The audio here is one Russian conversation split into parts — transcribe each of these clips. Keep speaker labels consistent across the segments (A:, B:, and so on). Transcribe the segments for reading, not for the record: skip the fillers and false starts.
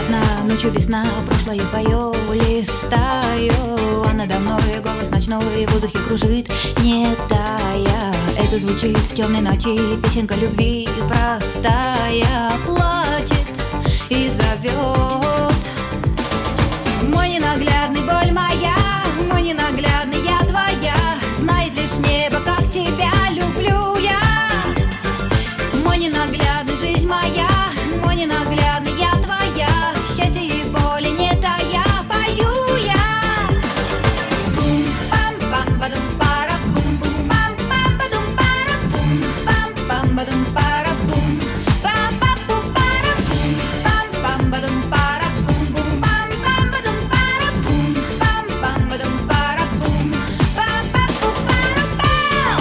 A: На ночью без сна прошлое свое листаю, а надо мной голос ночной в воздухе кружит, не тая. Это звучит в темной ночи, песенка любви простая, плачет и зовет. Мой ненаглядный, боль моя, мой ненаглядный, я твоя. Знает лишь небо, как тебя люблю я. Мой ненаглядный, жизнь моя, мой ненаглядный, я твоя. Счастье и боли не тая, пою я. Бум-пам-пам-бадум, пара-бум-бум, пам-пам-бадум, пара-бум, пам-пам-бадум, пара-бум, па-па-пу, пара-бум, пам-пам-бадум, пара-бум-бум, пам-пам-бадум, пара-бум, пам-пам-бадум, пара-бум, па-па-пу, пара-пау.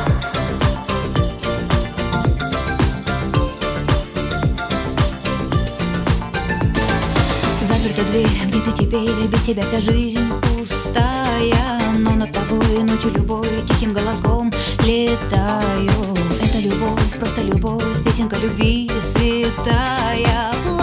A: Заперта дверь, где ты теперь, без тебя вся жизнь пустая. Но над тобой ночью любой тихим голоском летаю. Это любовь, просто любовь, песенка любви святая.